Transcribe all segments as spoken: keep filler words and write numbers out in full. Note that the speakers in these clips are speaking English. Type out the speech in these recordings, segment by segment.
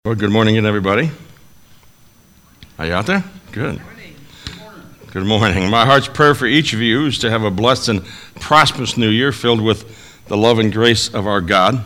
Well, good morning again, everybody. Are you out there? Good. Good morning. Good morning. Good morning. My heart's prayer for each of you is to have a blessed and prosperous new year filled with the love and grace of our God.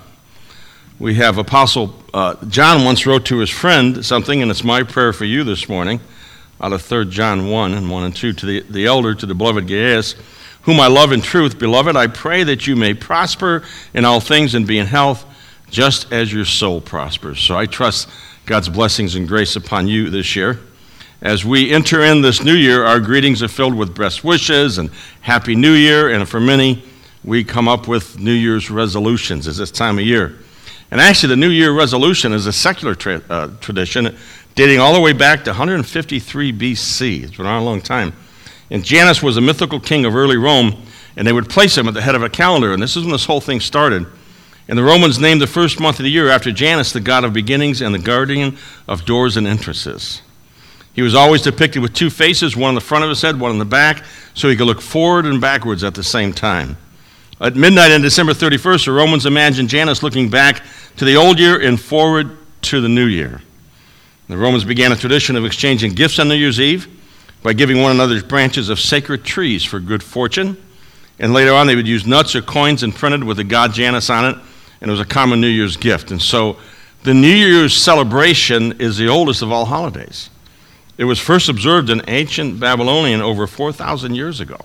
We have Apostle uh, John once wrote to his friend something, and it's my prayer for you this morning, out of Third John one and one and two, to the, the elder, to the beloved Gaius, whom I love in truth. Beloved, I pray that you may prosper in all things and be in health, just as your soul prospers. So I trust God's blessings and grace upon you this year. As we enter in this new year, our greetings are filled with best wishes and Happy New Year, and for many, we come up with New Year's resolutions at this time of year. And actually, the New Year resolution is a secular tra- uh, tradition dating all the way back to one fifty-three B C. It's been around a long time. And Janus was a mythical king of early Rome, and they would place him at the head of a calendar, and this is when this whole thing started. And the Romans named the first month of the year after Janus, the god of beginnings and the guardian of doors and entrances. He was always depicted with two faces, one on the front of his head, one on the back, so he could look forward and backwards at the same time. At midnight on December thirty-first, the Romans imagined Janus looking back to the old year and forward to the new year. The Romans began a tradition of exchanging gifts on New Year's Eve by giving one another branches of sacred trees for good fortune. And later on, they would use nuts or coins imprinted with the god Janus on it, and it was a common New Year's gift. And so the New Year's celebration is the oldest of all holidays. It was first observed in ancient Babylonian over four thousand years ago.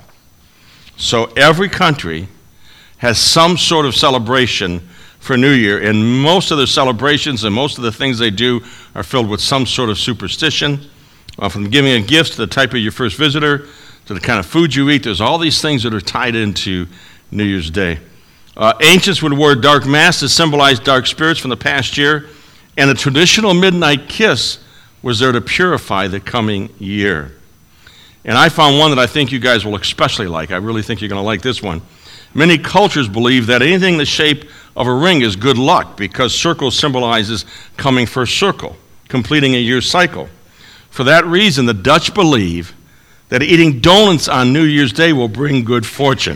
So every country has some sort of celebration for New Year, and most of their celebrations and most of the things they do are filled with some sort of superstition, uh, from giving a gift to the type of your first visitor to the kind of food you eat. There's all these things that are tied into New Year's Day. Uh, ancients would wear dark masks to symbolize dark spirits from the past year, and a traditional midnight kiss was there to purify the coming year. And I found one that I think you guys will especially like. I really think you're going to like this one. Many cultures believe that anything in the shape of a ring is good luck because circle symbolizes coming first circle, completing a year's cycle. For that reason, the Dutch believe that eating donuts on New Year's Day will bring good fortune.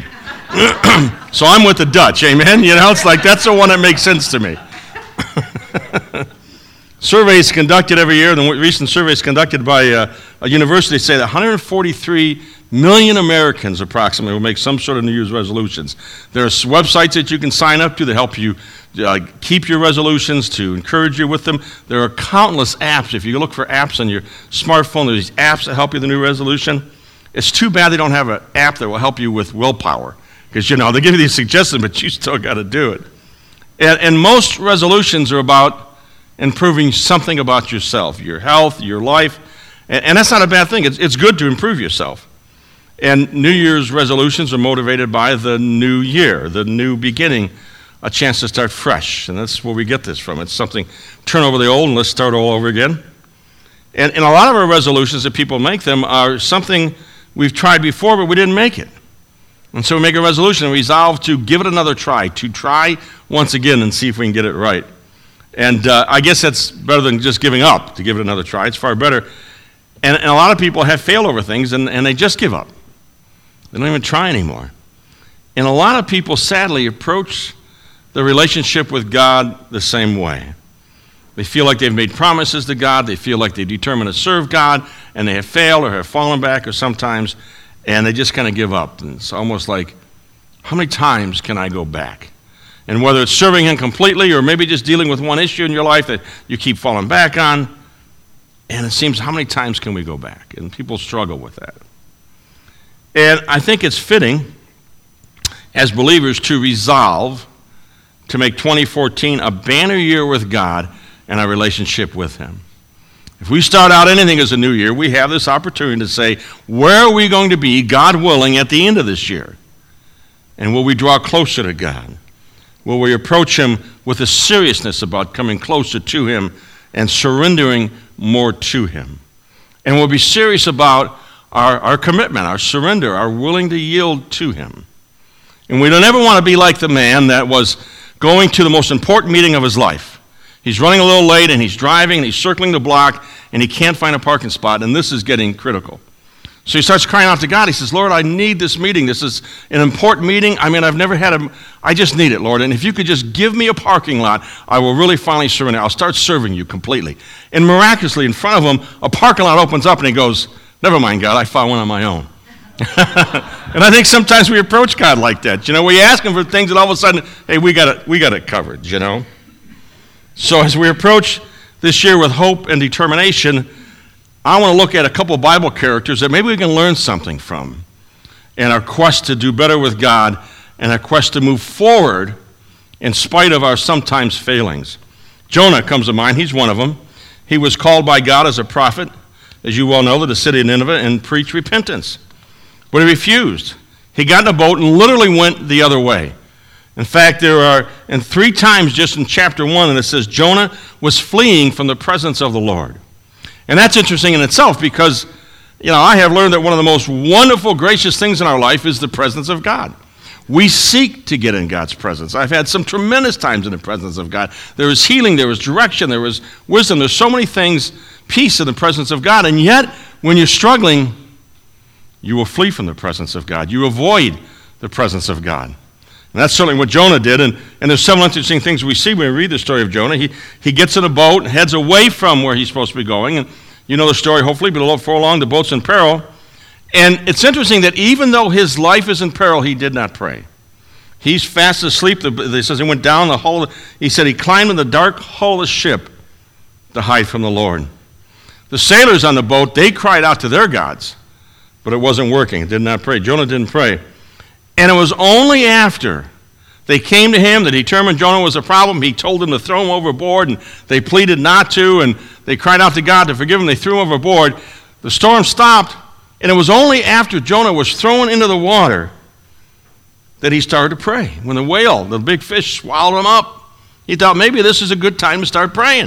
So I'm with the Dutch, amen? You know, it's like that's the one that makes sense to me. Surveys conducted every year, the recent surveys conducted by uh, a university say that one hundred forty-three million Americans approximately will make some sort of New Year's resolutions. There are websites that you can sign up to that help you uh, keep your resolutions, to encourage you with them. There are countless apps. If you look for apps on your smartphone, there's these apps that help you with the new resolution. It's too bad they don't have an app that will help you with willpower. Because, you know, they give you these suggestions, but you still got to do it. And, and most resolutions are about improving something about yourself, your health, your life. And, and that's not a bad thing. It's, it's good to improve yourself. And New Year's resolutions are motivated by the new year, the new beginning, a chance to start fresh. And that's where we get this from. It's something, turn over the old and let's start all over again. And, and a lot of our resolutions that people make them are something we've tried before, but we didn't make it. And so we make a resolution and resolve to give it another try, to try once again and see if we can get it right. And uh, I guess that's better than just giving up, to give it another try. It's far better. And, and a lot of people have failed over things, and, and they just give up. They don't even try anymore. And a lot of people, sadly, approach the relationship with God the same way. They feel like they've made promises to God. They feel like they're determined to serve God, and they have failed or have fallen back, or sometimes and they just kind of give up. And it's almost like, how many times can I go back? And whether it's serving Him completely or maybe just dealing with one issue in your life that you keep falling back on, and it seems, how many times can we go back? And people struggle with that. And I think it's fitting as believers to resolve to make twenty fourteen a banner year with God and our relationship with Him. If we start out anything as a new year, we have this opportunity to say, where are we going to be, God willing, at the end of this year? And will we draw closer to God? Will we approach Him with a seriousness about coming closer to Him and surrendering more to Him? And we'll be serious about our, our commitment, our surrender, our willing to yield to Him. And we don't ever want to be like the man that was going to the most important meeting of his life. He's running a little late, and he's driving, and he's circling the block, and he can't find a parking spot, and this is getting critical. So he starts crying out to God. He says, Lord, I need this meeting. This is an important meeting. I mean, I've never had a, I just need it, Lord. And if you could just give me a parking lot, I will really finally surrender. I'll start serving you completely. And miraculously, in front of him, a parking lot opens up and he goes, never mind, God, I found one on my own. And I think sometimes we approach God like that. You know, we ask him for things and all of a sudden, hey, we got it, we got it covered, you know. So as we approach this year with hope and determination, I want to look at a couple of Bible characters that maybe we can learn something from in our quest to do better with God and our quest to move forward in spite of our sometimes failings. Jonah comes to mind. He's one of them. He was called by God as a prophet, as you well know, to the city of Nineveh and preach repentance. But he refused. He got in a boat and literally went the other way. In fact, there are, and three times just in chapter one, and it says Jonah was fleeing from the presence of the Lord. And that's interesting in itself because, you know, I have learned that one of the most wonderful, gracious things in our life is the presence of God. We seek to get in God's presence. I've had some tremendous times in the presence of God. There was healing, there was direction, there was wisdom. There's so many things, peace in the presence of God. And yet, when you're struggling, you will flee from the presence of God. You avoid the presence of God. And that's certainly what Jonah did. And, and there's several interesting things we see when we read the story of Jonah. He, he gets in a boat and heads away from where he's supposed to be going. And you know the story, hopefully, but before long, the boat's in peril. And it's interesting that even though his life is in peril, he did not pray. He's fast asleep. It says he went down the hole. He said he climbed in the dark hull of the ship to hide from the Lord. The sailors on the boat, they cried out to their gods, but it wasn't working. It did not pray. Jonah didn't pray. And it was only after they came to him that determined Jonah was a problem. He told them to throw him overboard, and they pleaded not to, and they cried out to God to forgive him. They threw him overboard. The storm stopped, and it was only after Jonah was thrown into the water that he started to pray. When the whale, the big fish, swallowed him up, he thought maybe this is a good time to start praying.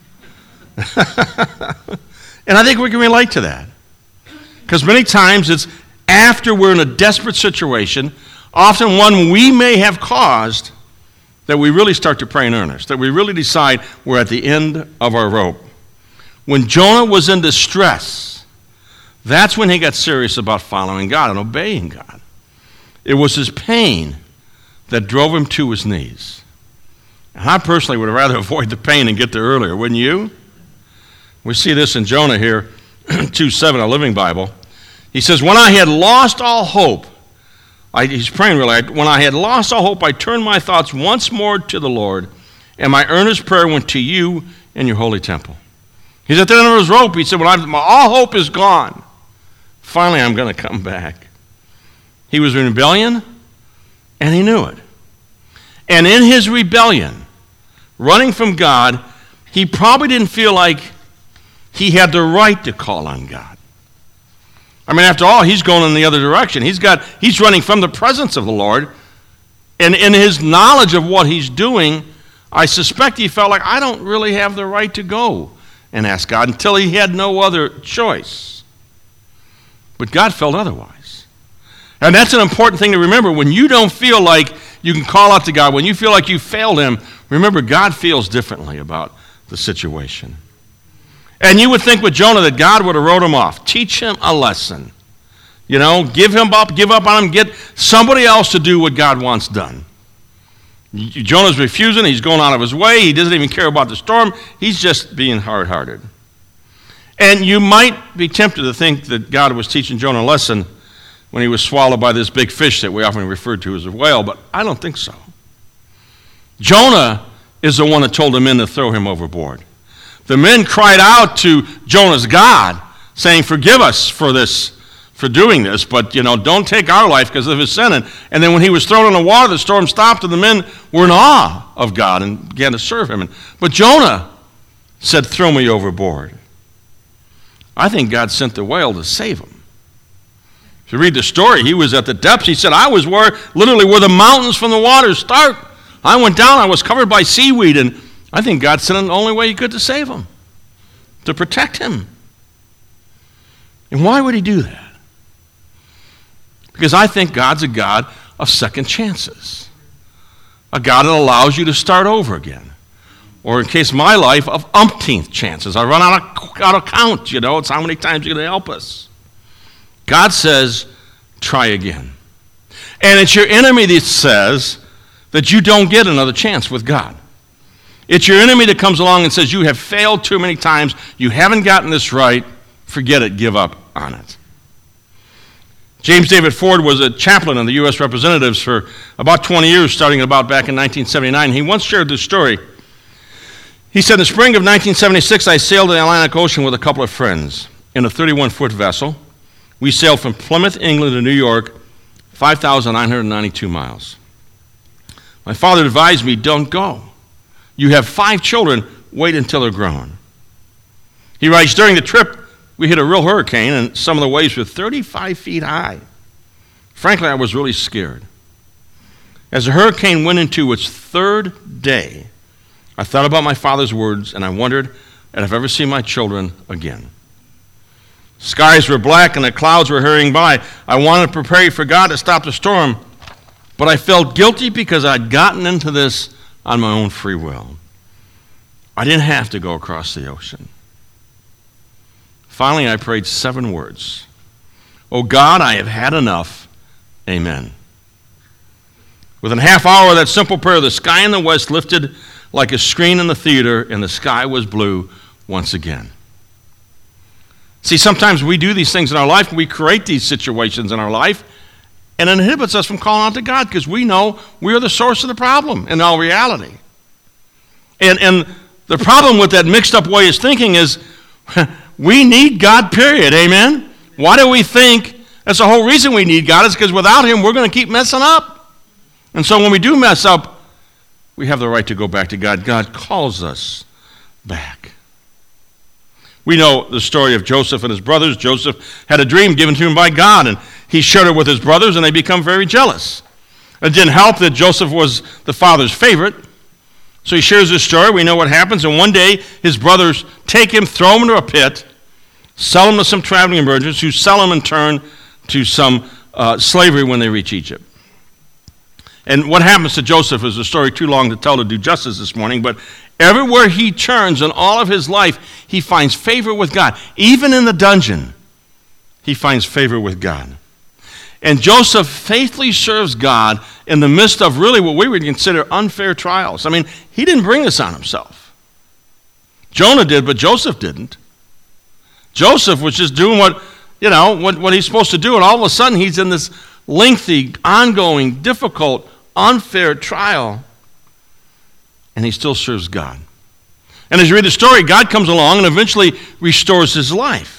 And I think we can relate to that. Because many times it's after we're in a desperate situation, often one we may have caused, that we really start to pray in earnest, that we really decide we're at the end of our rope. When Jonah was in distress, that's when he got serious about following God and obeying God. It was his pain that drove him to his knees. And I personally would rather avoid the pain and get there earlier, wouldn't you? We see this in Jonah here, two seven, a Living Bible. He says, when I had lost all hope, I, he's praying really, when I had lost all hope, I turned my thoughts once more to the Lord, and my earnest prayer went to you in your holy temple. He's at the end of his rope. He said, when I, my, all hope is gone, finally I'm going to come back. He was in rebellion, and he knew it. And in his rebellion, running from God, he probably didn't feel like he had the right to call on God. I mean, after all, he's going in the other direction. He's got he's running from the presence of the Lord. And in his knowledge of what he's doing, I suspect he felt like, I don't really have the right to go and ask God, until he had no other choice. But God felt otherwise. And that's an important thing to remember. When you don't feel like you can call out to God, when you feel like you failed him, remember, God feels differently about the situation. And you would think with Jonah that God would have wrote him off. Teach him a lesson. You know, give him up, give up on him, get somebody else to do what God wants done. Jonah's refusing. He's going out of his way. He doesn't even care about the storm. He's just being hard-hearted. And you might be tempted to think that God was teaching Jonah a lesson when he was swallowed by this big fish that we often refer to as a whale, but I don't think so. Jonah is the one that told the men to throw him overboard. The men cried out to Jonah's God, saying, forgive us for this, for doing this, but, you know, don't take our life because of his sin. And, and then when he was thrown in the water, the storm stopped, and the men were in awe of God and began to serve him. And, but Jonah said, throw me overboard. I think God sent the whale to save him. If you read the story, he was at the depths. He said, I was where, literally where the mountains from the waters start. I went down, I was covered by seaweed, and I think God sent him the only way he could to save him, to protect him. And why would he do that? Because I think God's a God of second chances, a God that allows you to start over again. Or in case of my life, of umpteenth chances. I run out of, out of count, you know. It's how many times you're going to help us. God says, try again. And it's your enemy that says that you don't get another chance with God. It's your enemy that comes along and says, you have failed too many times, you haven't gotten this right, forget it, give up on it. James David Ford was a chaplain in the U S Representatives for about twenty years, starting about back in nineteen seventy-nine. He once shared this story. He said, in the spring of nineteen seventy-six, I sailed the Atlantic Ocean with a couple of friends in a thirty-one foot vessel. We sailed from Plymouth, England to New York, five thousand nine hundred ninety-two miles. My father advised me, don't go. You have five children, wait until they're grown. He writes, during the trip, we hit a real hurricane, and some of the waves were thirty-five feet high. Frankly, I was really scared. As the hurricane went into its third day, I thought about my father's words, and I wondered if I'd ever see my children again. Skies were black, and the clouds were hurrying by. I wanted to pray for God to stop the storm, but I felt guilty because I'd gotten into this on my own free will. I didn't have to go across the ocean. Finally, I prayed seven words. Oh God, I have had enough. Amen. Within a half hour of that simple prayer, the sky in the west lifted like a screen in the theater, and the sky was blue once again. See, sometimes we do these things in our life, we create these situations in our life, and it inhibits us from calling out to God because we know we are the source of the problem in all reality. And, and the problem with that mixed up way of thinking is we need God, period. Amen? Why do we think that's the whole reason we need God is because without him, we're going to keep messing up. And so when we do mess up, we have the right to go back to God. God calls us back. We know the story of Joseph and his brothers. Joseph had a dream given to him by God, and he shared it with his brothers, and they become very jealous. It didn't help that Joseph was the father's favorite. So he shares this story. We know what happens. And one day, his brothers take him, throw him into a pit, sell him to some traveling merchants who sell him in turn to some uh, slavery when they reach Egypt. And what happens to Joseph is a story too long to tell to do justice this morning, but everywhere he turns in all of his life, he finds favor with God. Even in the dungeon, he finds favor with God. And Joseph faithfully serves God in the midst of really what we would consider unfair trials. I mean, he didn't bring this on himself. Jonah did, but Joseph didn't. Joseph was just doing what, you know, what, what he's supposed to do, and all of a sudden he's in this lengthy, ongoing, difficult, unfair trial, and he still serves God. And as you read the story, God comes along and eventually restores his life.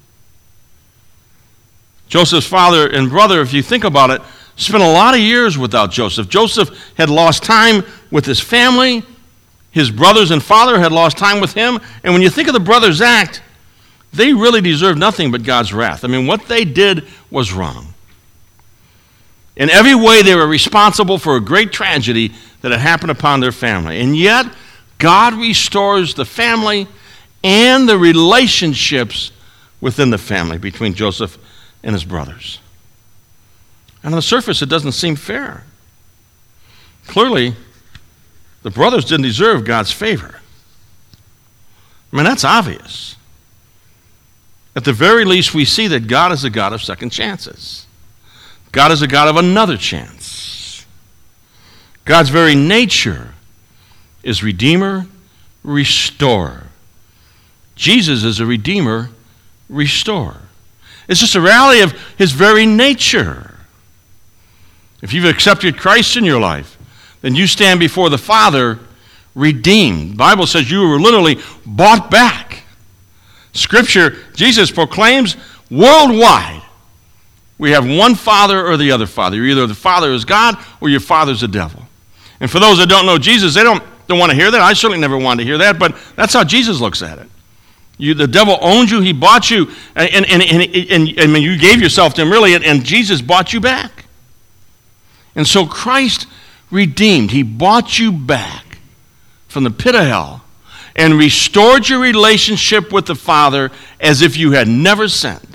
Joseph's father and brother, if you think about it, spent a lot of years without Joseph. Joseph had lost time with his family. His brothers and father had lost time with him. And when you think of the brothers' act, they really deserved nothing but God's wrath. I mean, what they did was wrong. In every way, they were responsible for a great tragedy that had happened upon their family. And yet, God restores the family and the relationships within the family between Joseph and his brothers. And on the surface, it doesn't seem fair. Clearly, the brothers didn't deserve God's favor. I mean, that's obvious. At the very least, we see that God is a God of second chances. God is a God of another chance. God's very nature is redeemer, restorer. Jesus is a redeemer, restorer. It's just a reality of his very nature. If you've accepted Christ in your life, then you stand before the Father redeemed. The Bible says you were literally bought back. Scripture, Jesus proclaims worldwide, we have one Father or the other Father. You're either the Father is God or your father's the devil. And for those that don't know Jesus, they don't, don't want to hear that. I certainly never wanted to hear that, but that's how Jesus looks at it. You, the devil owned you, he bought you, and, and, and, and, and, and you gave yourself to him, really, and, and Jesus bought you back. And so Christ redeemed. He bought you back from the pit of hell and restored your relationship with the Father as if you had never sinned.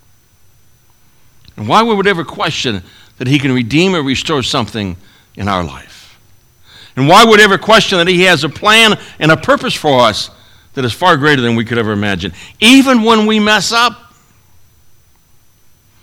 And why would we ever question that he can redeem or restore something in our life? And why would we ever question that he has a plan and a purpose for us that is far greater than we could ever imagine, even when we mess up?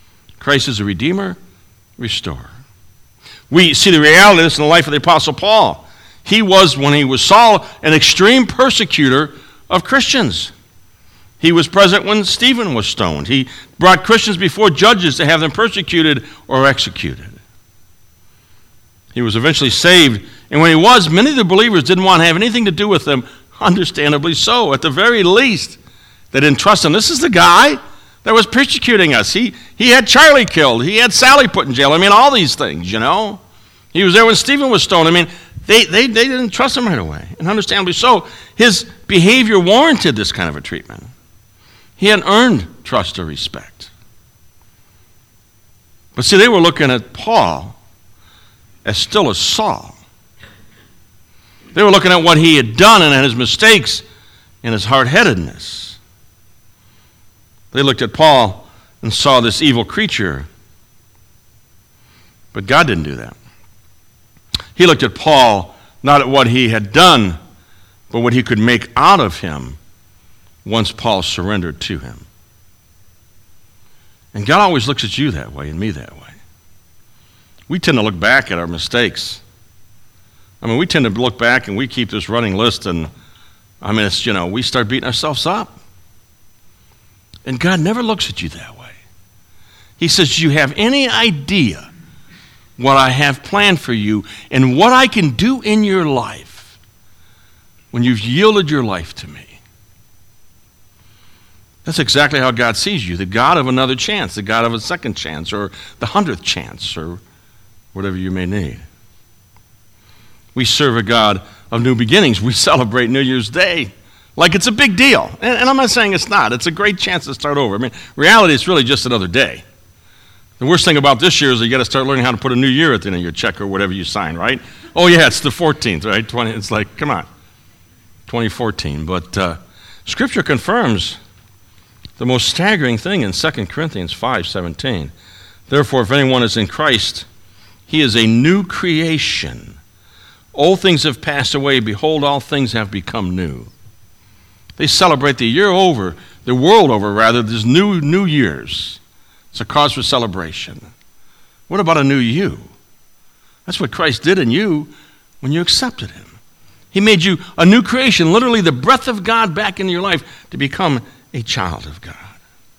Christ is a redeemer, restorer. We see the reality of this in the life of the Apostle Paul. He was, when he was Saul, an extreme persecutor of Christians. He was present when Stephen was stoned. He brought Christians before judges to have them persecuted or executed. He was eventually saved, and when he was, many of the believers didn't want to have anything to do with him, understandably so. At the very least, they didn't trust him. This is the guy that was persecuting us. He, he had Charlie killed. He had Sally put in jail. I mean, all these things, you know. He was there when Stephen was stoned. I mean, they, they, they didn't trust him right away, and understandably so. His behavior warranted this kind of a treatment. He had earned trust or respect. But see, they were looking at Paul as still as Saul. They were looking at what he had done and at his mistakes and his hard-headedness. They looked at Paul and saw this evil creature. But God didn't do that. He looked at Paul not at what he had done, but what he could make out of him once Paul surrendered to him. And God always looks at you that way and me that way. We tend to look back at our mistakes. I mean, we tend to look back and we keep this running list, and I mean, it's, you know, we start beating ourselves up. And God never looks at you that way. He says, do you have any idea what I have planned for you and what I can do in your life when you've yielded your life to me? That's exactly how God sees you, the God of another chance, the God of a second chance, or the hundredth chance, or whatever you may need. We serve a God of new beginnings. We celebrate New Year's Day like it's a big deal. And, and I'm not saying it's not. It's a great chance to start over. I mean, reality, it's really just another day. The worst thing about this year is you got to start learning how to put a new year at the end of your check or whatever you sign, right? Oh, yeah, it's the fourteenth, right? twenty, it's like, come on, twenty fourteen. But uh, Scripture confirms the most staggering thing in Second Corinthians five seventeen. Therefore, if anyone is in Christ, he is a new creation. Old things have passed away. Behold, all things have become new. They celebrate the year over, the world over, rather. There's new, new years. It's a cause for celebration. What about a new you? That's what Christ did in you when you accepted him. He made you a new creation, literally the breath of God back into your life to become a child of God.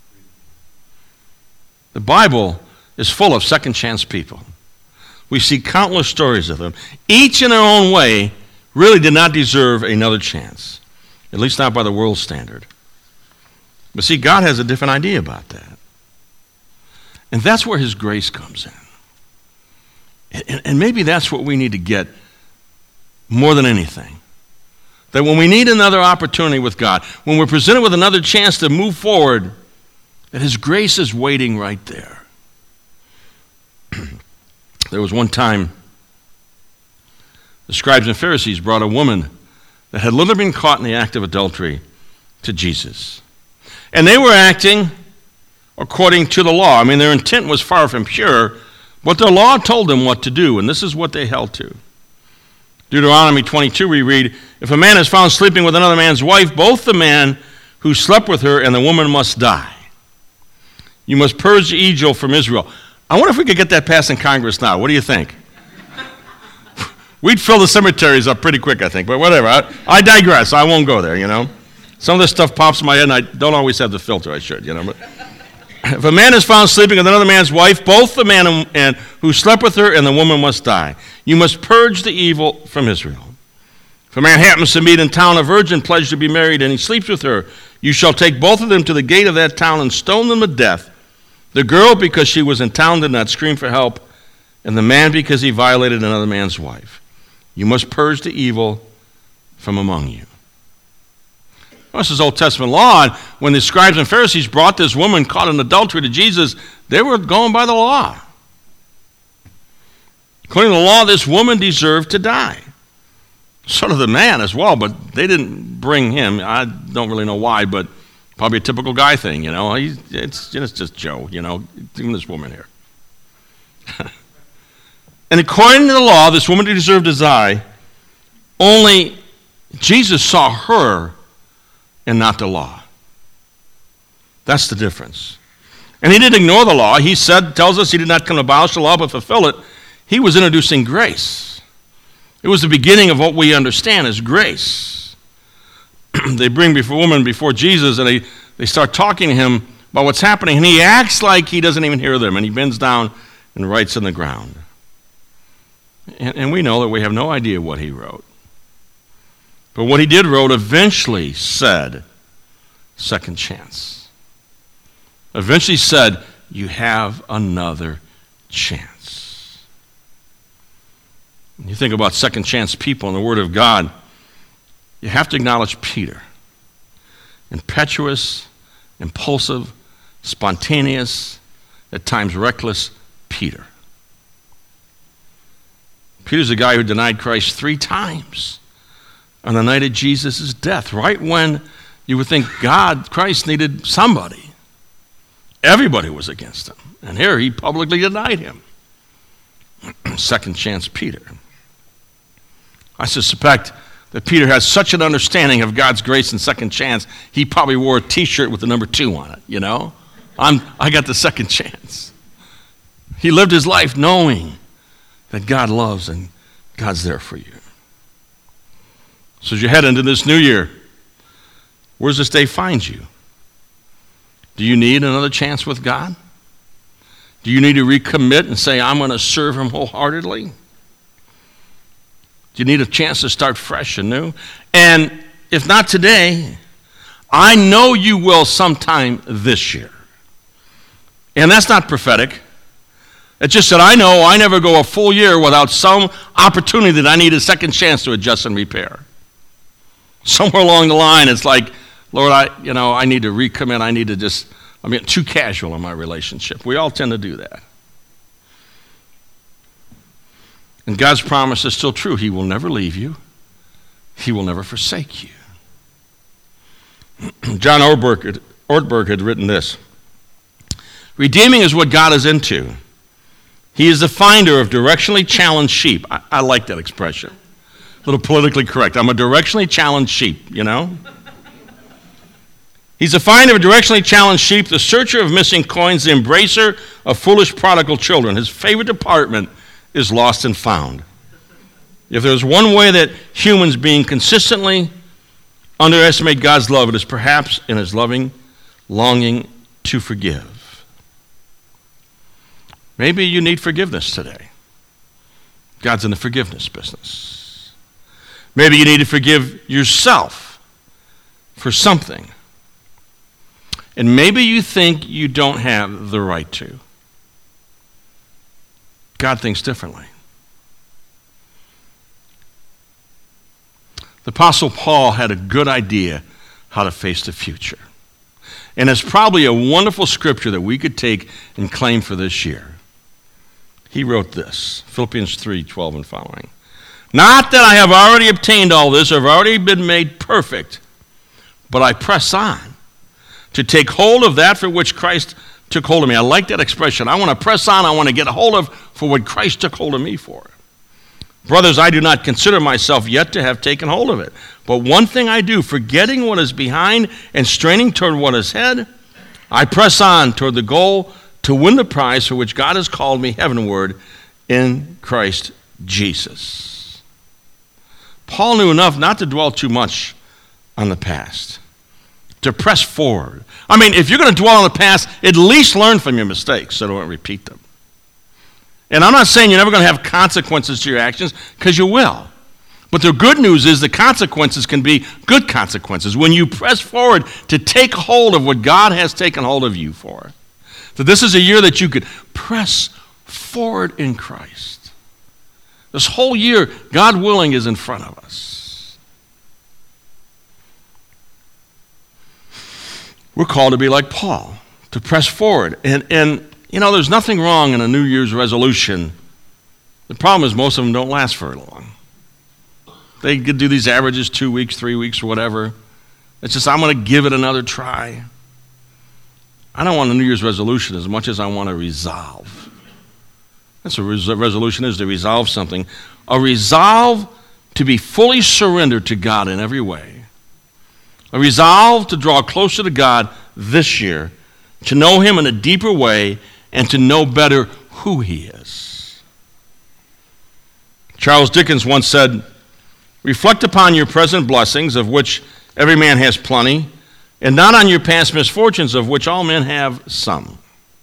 The Bible is full of second chance people. We see countless stories of them. Each in their own way really did not deserve another chance, at least not by the world standard. But see, God has a different idea about that. And that's where his grace comes in. And, and maybe that's what we need to get more than anything. That when we need another opportunity with God, when we're presented with another chance to move forward, that his grace is waiting right there. There was one time the scribes and Pharisees brought a woman that had literally been caught in the act of adultery to Jesus. And they were acting according to the law. I mean, their intent was far from pure, but the law told them what to do, and this is what they held to. Deuteronomy twenty-two, we read, if a man is found sleeping with another man's wife, both the man who slept with her and the woman must die. You must purge the evil from Israel. I wonder if we could get that passed in Congress now. What do you think? We'd fill the cemeteries up pretty quick, I think, but whatever. I, I digress. I won't go there, you know. Some of this stuff pops in my head, and I don't always have the filter. I should, you know. But if a man is found sleeping with another man's wife, both the man and, and who slept with her and the woman must die. You must purge the evil from Israel. If a man happens to meet in town a virgin pledged to be married and he sleeps with her, you shall take both of them to the gate of that town and stone them to death. The girl, because she was in town, did not scream for help, and the man, because he violated another man's wife. You must purge the evil from among you. Well, this is Old Testament law, and when the scribes and Pharisees brought this woman caught in adultery to Jesus, they were going by the law. According to the law, this woman deserved to die. So did the man as well, but they didn't bring him. I don't really know why, but probably a typical guy thing, you know. He's, it's, it's just Joe, you know, even this woman here. And according to the law, this woman deserved to die. Only Jesus saw her and not the law. That's the difference. And he didn't ignore the law. He said, tells us he did not come to abolish the law but fulfill it. He was introducing grace. It was the beginning of what we understand as grace. They bring before woman before Jesus, and they, they start talking to him about what's happening, and he acts like he doesn't even hear them, and he bends down and writes in the ground. And, and we know that we have no idea what he wrote. But what he did wrote eventually said, second chance. Eventually said, you have another chance. When you think about second chance people in the Word of God, you have to acknowledge Peter. Impetuous, impulsive, spontaneous, at times reckless Peter. Peter's the guy who denied Christ three times on the night of Jesus' death, right when you would think God, Christ, needed somebody. Everybody was against him. And here he publicly denied him. Second chance Peter. I suspect that Peter has such an understanding of God's grace and second chance, he probably wore a t-shirt with the number two on it, you know? I'm, I got the second chance. He lived his life knowing that God loves and God's there for you. So as you head into this new year, where does this day find you? Do you need another chance with God? Do you need to recommit and say, I'm going to serve him wholeheartedly? Do you need a chance to start fresh and new? And if not today, I know you will sometime this year. And that's not prophetic. It's just that I know I never go a full year without some opportunity that I need a second chance to adjust and repair. Somewhere along the line, it's like, Lord, I, you know, I need to recommit. I need to just, I'm getting too casual in my relationship. We all tend to do that. And God's promise is still true. He will never leave you. He will never forsake you. John Ortberg, Ortberg had written this. Redeeming is what God is into. He is the finder of directionally challenged sheep. I, I like that expression. A little politically correct. I'm a directionally challenged sheep, you know? He's the finder of directionally challenged sheep, the searcher of missing coins, the embracer of foolish prodigal children. His favorite department is lost and found. If there's one way that humans being consistently underestimate God's love, it is perhaps in his loving longing to forgive. Maybe you need forgiveness today. God's in the forgiveness business. Maybe you need to forgive yourself for something. And maybe you think you don't have the right to. God thinks differently. The Apostle Paul had a good idea how to face the future. And it's probably a wonderful scripture that we could take and claim for this year. He wrote this, Philippians three, twelve and following. Not that I have already obtained all this, or have already been made perfect, but I press on to take hold of that for which Christ took hold of me. I like that expression. I want to press on. I want to get a hold of for what Christ took hold of me for. Brothers, I do not consider myself yet to have taken hold of it. But one thing I do, forgetting what is behind and straining toward what is ahead, I press on toward the goal to win the prize for which God has called me heavenward in Christ Jesus. Paul knew enough not to dwell too much on the past, to press forward. I mean, if you're going to dwell on the past, at least learn from your mistakes so don't repeat them. And I'm not saying you're never going to have consequences to your actions, because you will. But the good news is the consequences can be good consequences when you press forward to take hold of what God has taken hold of you for. So this is a year that you could press forward in Christ. This whole year, God willing, is in front of us. We're called to be like Paul, to press forward. And, and you know, there's nothing wrong in a New Year's resolution. The problem is most of them don't last very long. They could do these averages two weeks, three weeks, or whatever. It's just, I'm going to give it another try. I don't want a New Year's resolution as much as I want a resolve. That's what a resolution is, to resolve something. A resolve to be fully surrendered to God in every way. A resolve to draw closer to God this year to know him in a deeper way, and to know better who he is. Charles Dickens once said, "Reflect upon your present blessings, of which every man has plenty, and not on your past misfortunes, of which all men have some."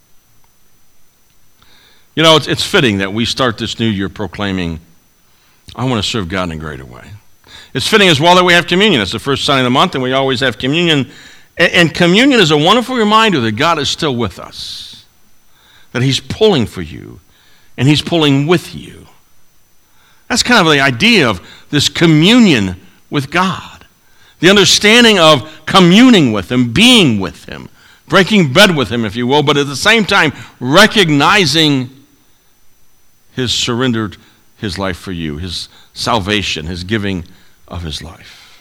You know, it's, it's fitting that we start this new year proclaiming, I want to serve God in a greater way. It's fitting as well that we have communion. It's the first Sunday of the month, and we always have communion. And, and communion is a wonderful reminder that God is still with us, that he's pulling for you, and he's pulling with you. That's kind of the idea of this communion with God, the understanding of communing with him, being with him, breaking bread with him, if you will, but at the same time recognizing his surrendered his life for you, his salvation, his giving of his life.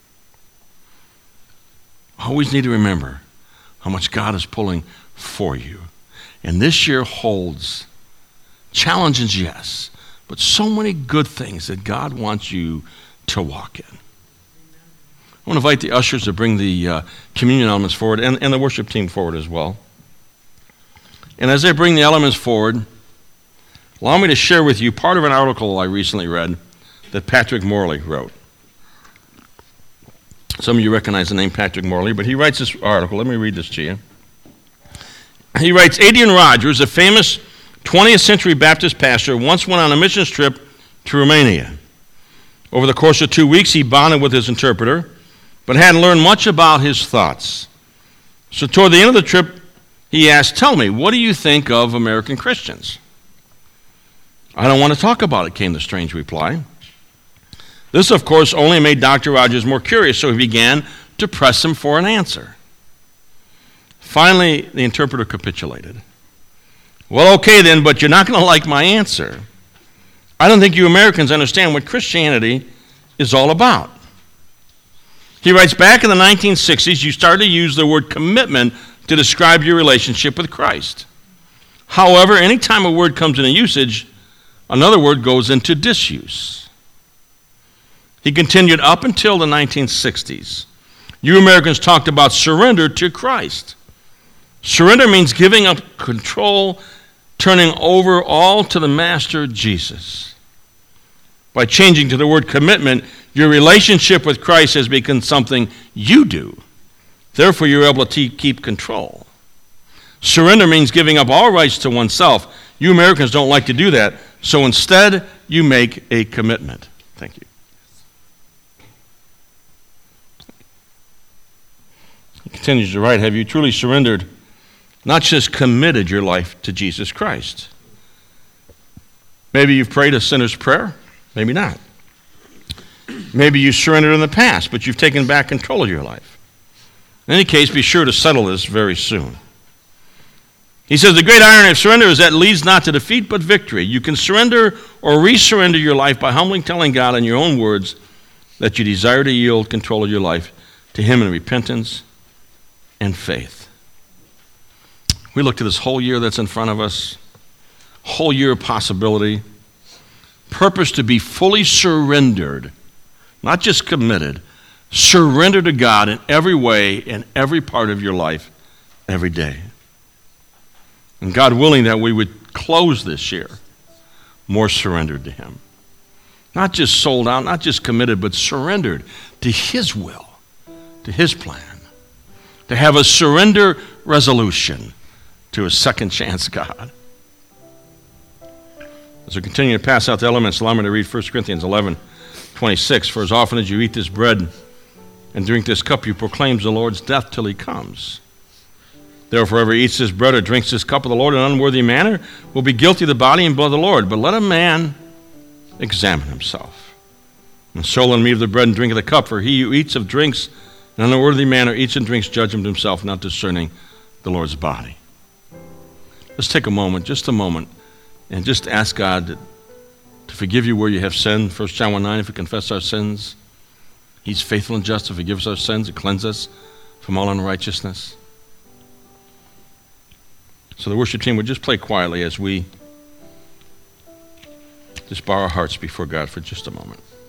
Always need to remember how much God is pulling for you. And this year holds challenges, yes, but so many good things that God wants you to walk in. I want to invite the ushers to bring the uh, communion elements forward, and, and the worship team forward as well. And as they bring the elements forward, allow me to share with you part of an article I recently read that Patrick Morley wrote. Some of you recognize the name Patrick Morley, but he writes this article. Let me read this to you. He writes, Adrian Rogers, a famous twentieth century Baptist pastor, once went on a mission trip to Romania. Over the course of two weeks, he bonded with his interpreter, but hadn't learned much about his thoughts. So toward the end of the trip, he asked, "Tell me, what do you think of American Christians?" "I don't want to talk about it," came the strange reply. This, of course, only made Doctor Rogers more curious, so he began to press him for an answer. Finally, the interpreter capitulated. "Well, okay then, but you're not going to like my answer. I don't think you Americans understand what Christianity is all about." He writes, back in the nineteen sixties, you started to use the word commitment to describe your relationship with Christ. However, anytime a word comes into usage, another word goes into disuse. He continued, up until the nineteen sixties, you Americans talked about surrender to Christ. Surrender means giving up control, turning over all to the Master Jesus. By changing to the word commitment, your relationship with Christ has become something you do. Therefore, you're able to keep control. Surrender means giving up all rights to oneself. You Americans don't like to do that, so instead, you make a commitment. Thank you. He continues to write, have you truly surrendered, not just committed your life to Jesus Christ? Maybe you've prayed a sinner's prayer, maybe not. Maybe you surrendered in the past, but you've taken back control of your life. In any case, be sure to settle this very soon. He says, the great irony of surrender is that it leads not to defeat, but victory. You can surrender or resurrender your life by humbly telling God in your own words that you desire to yield control of your life to Him in repentance and faith. We look to this whole year that's in front of us, whole year of possibility, purpose to be fully surrendered, not just committed, surrender to God in every way, in every part of your life, every day. And God willing that we would close this year more surrendered to Him. Not just sold out, not just committed, but surrendered to His will, to His plan. To have a surrender resolution to a second chance God. As we continue to pass out the elements, allow me to read First Corinthians eleven twenty-six. For as often as you eat this bread and drink this cup, you proclaim the Lord's death till He comes. Therefore, whoever eats this bread or drinks this cup of the Lord in an unworthy manner will be guilty of the body and blood of the Lord. But let a man examine himself. And so let him eat of the bread and drink of the cup, for he who eats of drinks in an unworthy manner eats and drinks judgment himself, not discerning the Lord's body. Let's take a moment, just a moment, and just ask God to, to forgive you where you have sinned. First John one nine, if we confess our sins, He's faithful and just to forgive us our sins and cleanse us from all unrighteousness. So the worship team would just play quietly as we just bow our hearts before God for just a moment.